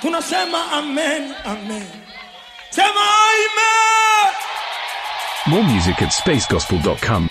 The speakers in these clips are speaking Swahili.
Tunasema amen, amen. Sema amen. More music at spacegospel.com.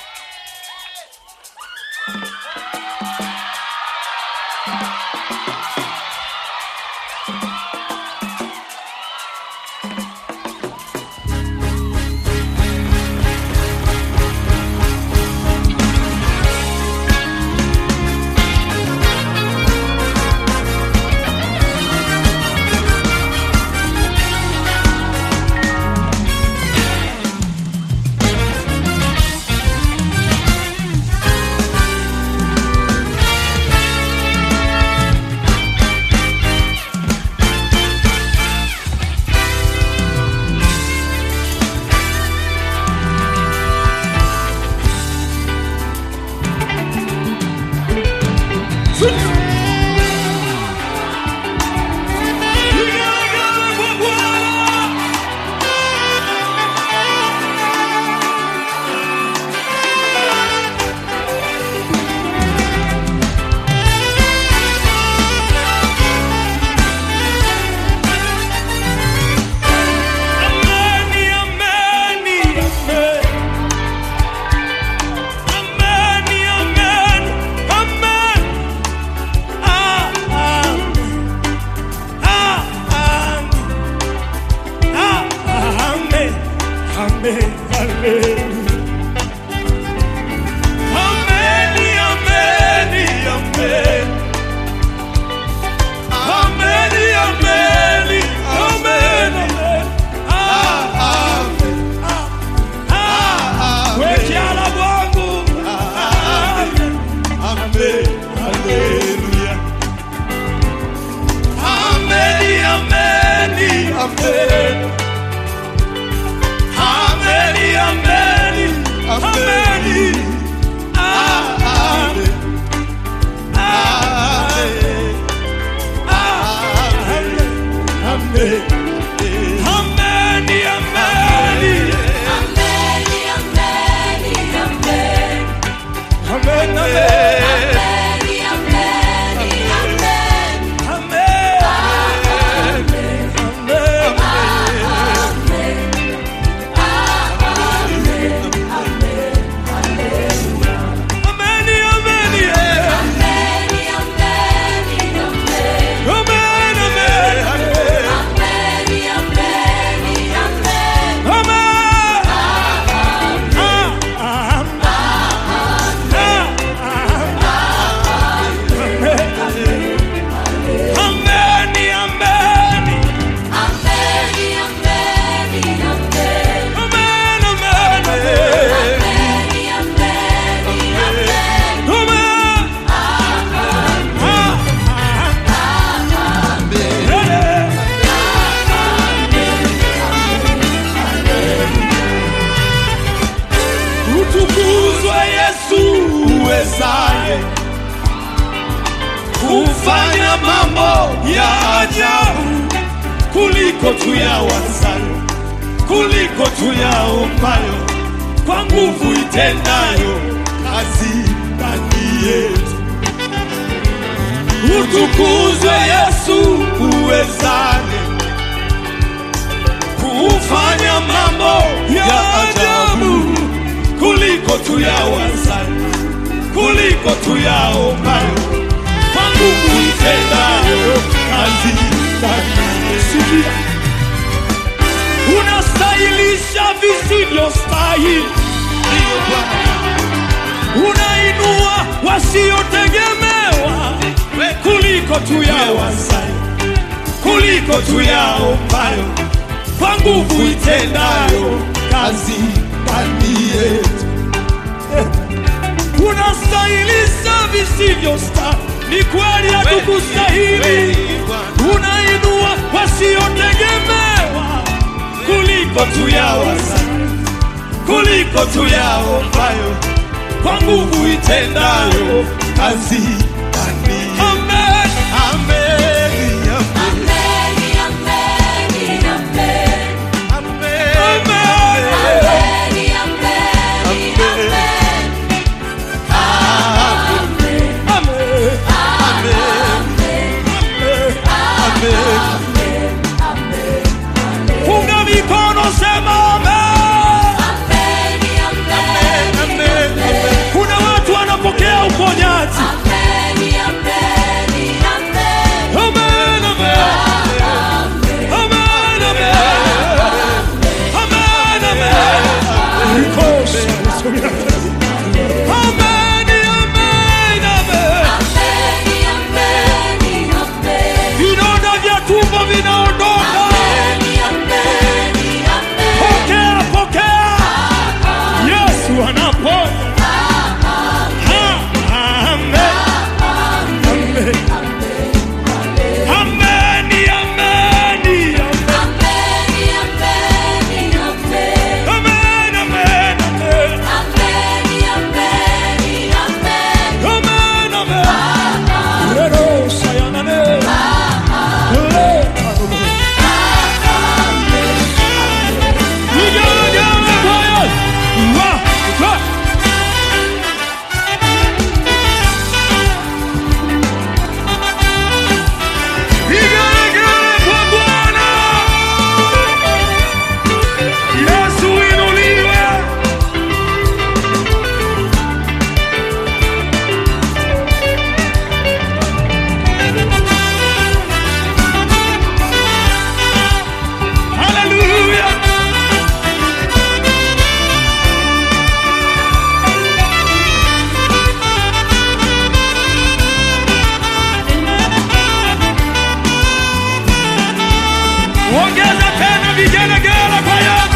Kufanya mambo ya ajabu kuliko tuyawazayo, kuliko tuyaombayo, kwa nguvu itendayo kazi ndani yetu. Utukuzwe Yesu uwezaye kufanya mambo ya ajabu kuliko tuyawazayo, kuliko tuyaombayo, kwa nguvu itendayo kazi ndani yetu. Unastahilisha visivyostahili, unainua wasiotegemewa kuliko tuyawazayo, kuliko tuyaombayo, kwa nguvu itendayo kazi ndani yetu. Unastahilisha visivyostahili, ni kweli hatukustahili. Unainua wasiotegemewa kuliko tuyawazayo, kuliko tuyaombayo, kwa nguvu itendayo kazi ndani yetu. Amen, amen, amen. Amen. tumbo vinaondoka. Pokea, pokea. Yesu anaponya. Amen. Amen. Ongeza tena vigelegele kwa Yesu.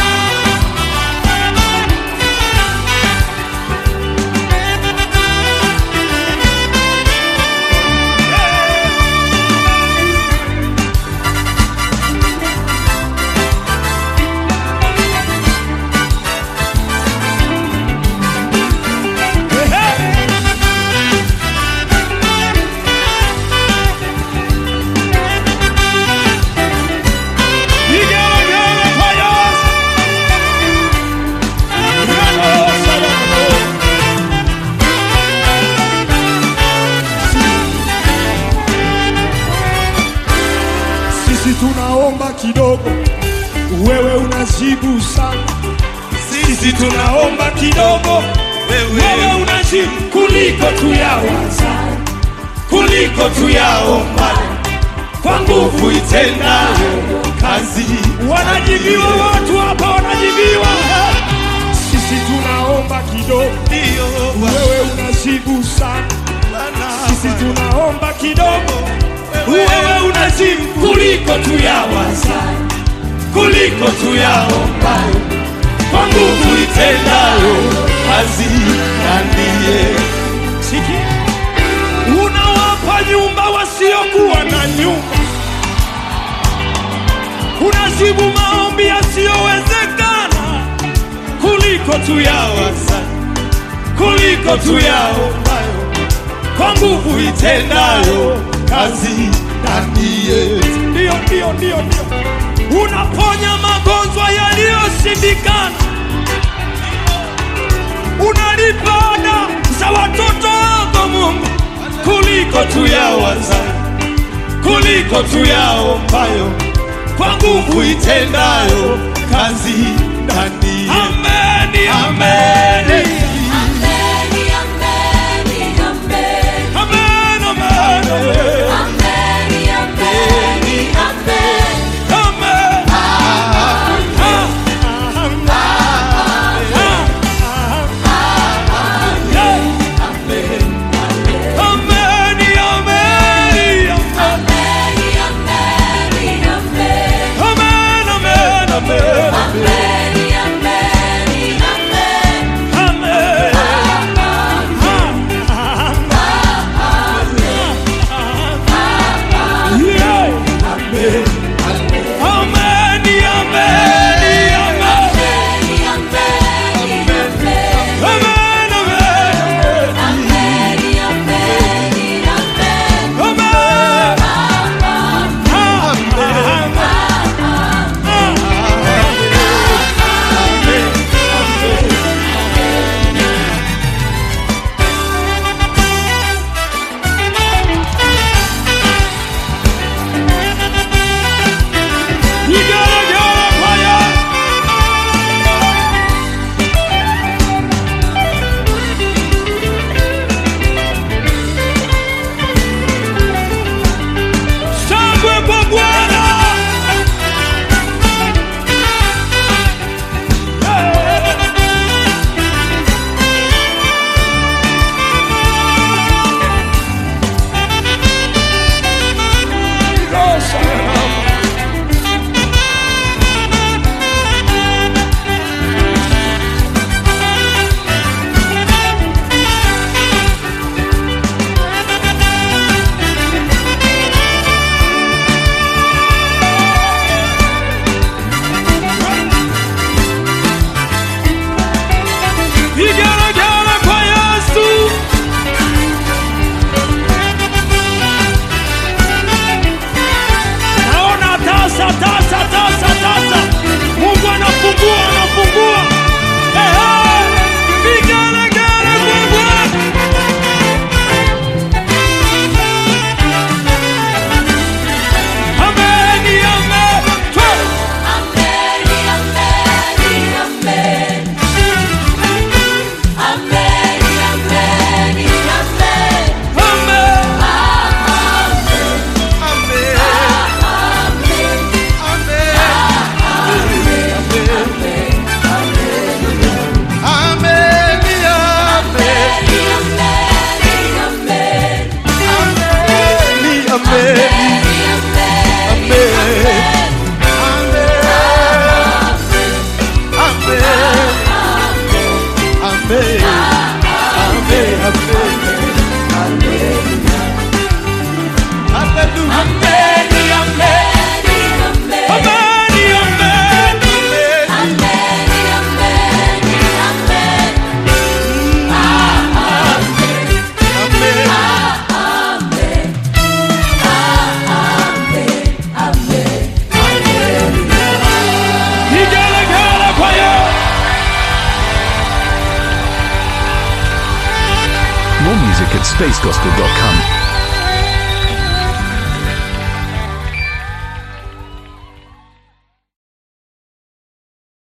Sisi tunaomba kidogo, wewe unajibu sana. Sisi tunaomba kidogo, wewe unajibu kuliko tuyawaza, kuliko tuyaomba, kwa nguvu itendayo kazi. Wanajibiwa watu hapa, wanajibiwa. Sisi tunaomba kidogo, wewe unajibu sana. Sisi tunaomba kidogo, wewe unajibu kuliko tuyawaza, kuliko tuyaomba, kwa nguvu itendayo kazi. Ndiye sikia, unawapa nyumba wasiokuwa na nyumba, unajibu maombi yasiyowezekana, kuliko tuyawaza, kuliko tuyaomba, kwa nguvu itendayo kazi. Ndio. Unaponya magonjwa yaliyoshindikana, unalipa ada za watoto wako Mungu, kuliko tuyawaza, kuliko tuyaombayo, kwa nguvu itendayo kazi. Amen, amen. spacegospel.com.